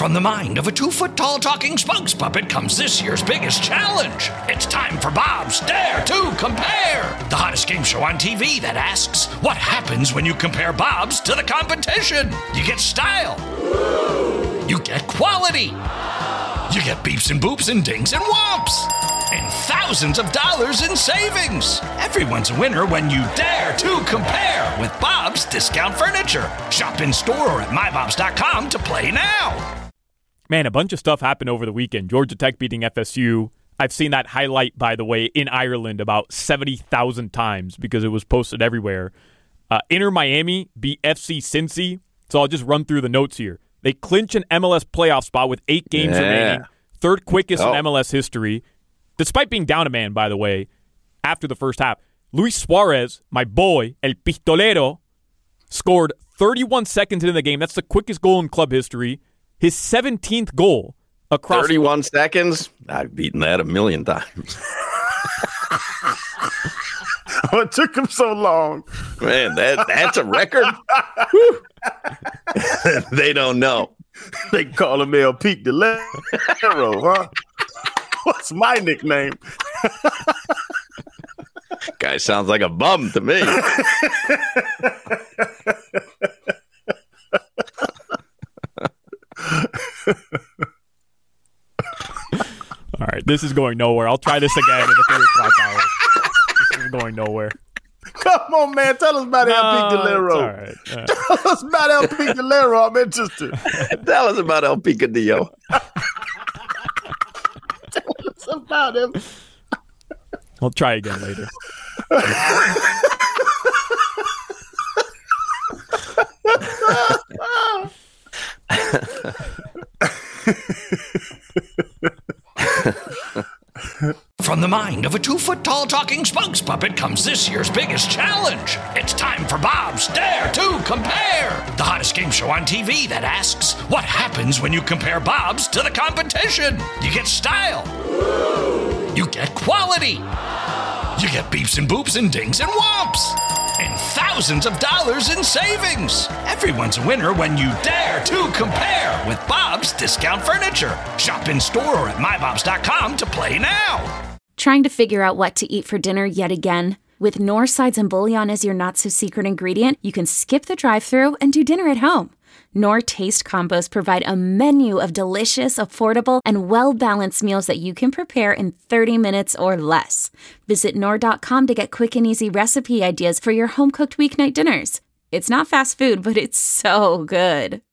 From the mind of a 2-foot-tall talking spokes puppet comes this year's biggest challenge. It's time for Bob's Dare to Compare, the hottest game show on TV that asks, what happens when you compare Bob's to the competition? You get style. You get quality. You get beeps and boops and dings and whomps. And thousands of dollars in savings. Everyone's a winner when you dare to compare with Bob's Discount Furniture. Shop in store or at mybobs.com to play now. Man, a bunch of stuff happened over the weekend. Georgia Tech beating FSU. I've seen that highlight, by the way, in Ireland about 70,000 times because it was posted everywhere. Inter Miami beat FC Cincy. So I'll just run through the notes here. They clinch an MLS playoff spot with 8 games remaining. Third quickest in MLS history. Despite being down a man, by the way, after the first half. Luis Suarez, my boy, El Pistolero, scored 31 seconds into the game. That's the quickest goal in club history. His 17th goal across 31 seconds? I've beaten that a million times. What took him so long? Man, that's a record. They don't know. They call him El Pete Delero, huh? What's my nickname? Guy sounds like a bum to me. All right, this is going nowhere. I'll try this again in the 3 o'clock hour. This is going nowhere. Come on, man. Tell us about El Pete Delero. All right. Tell us about El Pete Delero. I'm interested. Tell us about El Picadillo. Tell us about him. I'll try again later. From the mind of a 2-foot-tall talking spokes puppet comes this year's biggest challenge. It's time for Bob's Dare to Compare, the hottest game show on TV that asks, what happens when you compare Bob's to the competition? You get style. You get quality. You get beeps and boops and dings and whomps. And thousands of dollars in savings. Everyone's a winner when you dare to compare with Bob's Discount Furniture. Shop in store or at mybobs.com to play now. Trying to figure out what to eat for dinner yet again? With Knorr sides and bouillon as your not-so-secret ingredient, you can skip the drive-thru and do dinner at home. Knorr Taste Combos provide a menu of delicious, affordable, and well-balanced meals that you can prepare in 30 minutes or less. Visit Knorr.com to get quick and easy recipe ideas for your home-cooked weeknight dinners. It's not fast food, but it's so good.